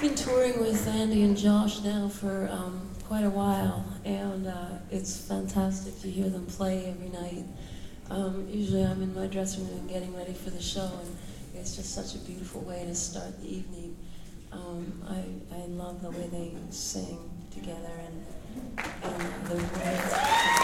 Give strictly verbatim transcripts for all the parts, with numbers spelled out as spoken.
been touring with Andy and Josh now for um, quite a while, and uh, it's fantastic to hear them play every night. Um, usually I'm in my dressing room getting ready for the show, and it's just such a beautiful way to start the evening. Um, I, I love the way they sing together and, and the words.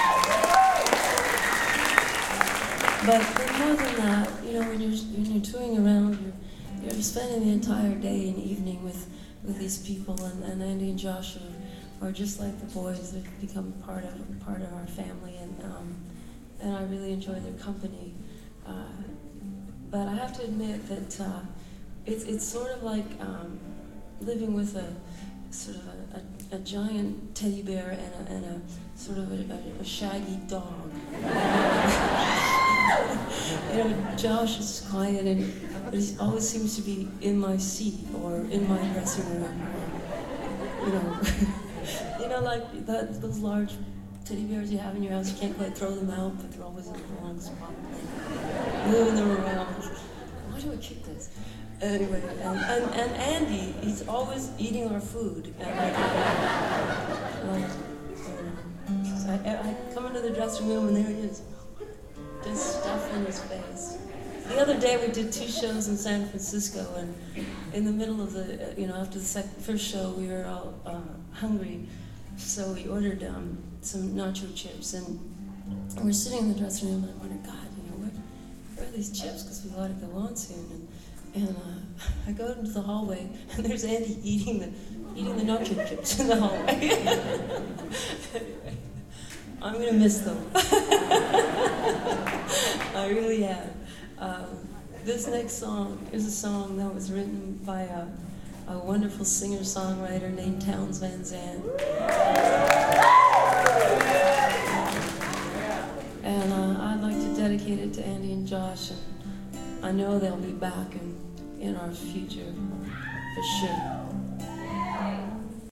But, but more than that, you know, when you're, when you're touring around, you're You're spending the entire day and evening with, with these people, and, and Andy and Josh are, are just like the boys. They've become part of part of our family, and um, and I really enjoy their company. Uh, but I have to admit that uh, it's it's sort of like um, living with a sort of a, a, a giant teddy bear and a, and a sort of a, a, a shaggy dog. You know, Josh is quiet, and but he always seems to be in my seat or in my dressing room. Or, you know, you know, like that, those large teddy bears you have in your house. You can't quite throw them out, but they're always in the wrong spot, moving them around. Why do I keep this? Anyway, and, and, and Andy, he's always eating our food. And like, like, um, so I, I come into the dressing room, and there he is. Just stuff in his face. The other day we did two shows in San Francisco, and in the middle of the, you know, after the second, first show, we were all uh, hungry, so we ordered um, some nacho chips, and we're sitting in the dressing room, and I wondered, God, you know, where, where are these chips? Because we gotta go on soon. And, and uh, I go into the hallway, and there's Andy eating the eating the nacho chips in the hallway. Anyway, I'm gonna miss them. I really am. Um, this next song is a song that was written by a, a wonderful singer-songwriter named Townes Van Zandt. And uh, I'd like to dedicate it to Andy and Josh, and I know they'll be back in, in our future, for sure.